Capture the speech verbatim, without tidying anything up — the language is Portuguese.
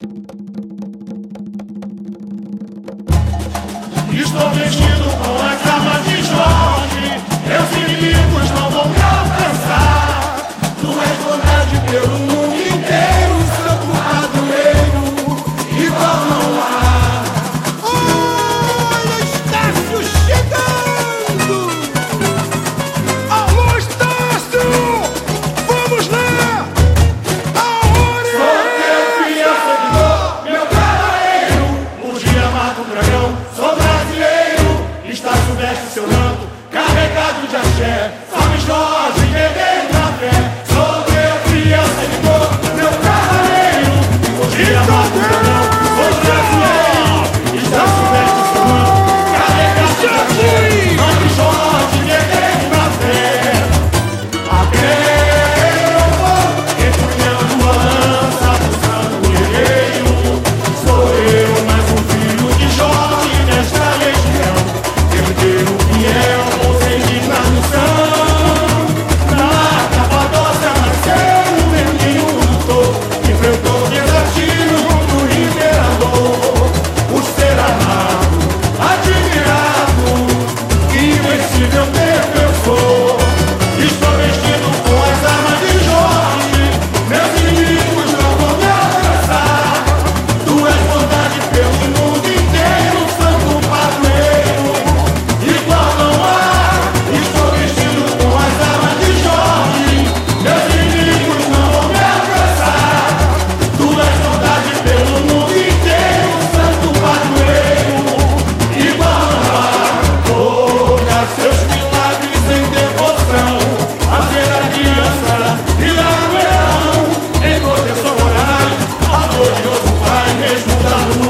Estou vestido com as armas de Jorge, meus inimigos não vão me alcançar. Tu és bondade pelo mundo inteiro, santo padroeiro, igual não há. Olha, Estácio chegando! Alô, Estácio! Vamos lá! A hora é... Sou teu fiel seguidor, meu cavaleiro, o dia mata o dragão, sou brasileiro. Estácio veste seu manto, carregado de axé, salve Jorge, guerreiro da fé. Sou teu fiel seguidor, meu cavaleiro, o dia mata o dragão, sou brasileiro. Estácio veste seu manto, carregado de axé, salve Jorge, guerreiro da fé. Até eu vou empunhando a lança, buscando o guerreiro. Sou eu, mais um filho de Jorge nesta legião, herdeiro fiel, com sede na missão. Na Capadócia nasceu o menino lutou, enfrentou desafios do imperador. Por ser amado, admirado, invencível defensor. Estou vestido com as armas de Jorge, meus inimigos não vão me alcançar. Tu és bondade pelo mundo inteiro, santo padroeiro, igual não há. Estou vestido com as armas de Jorge, meus inimigos não vão me alcançar. Tu és bondade pelo mundo inteiro, santo padroeiro, igual não há. Toca seus milagres em devoção, fazer aliança e dar o leão, em proteção moral, a glorioso Pai, mesmo dando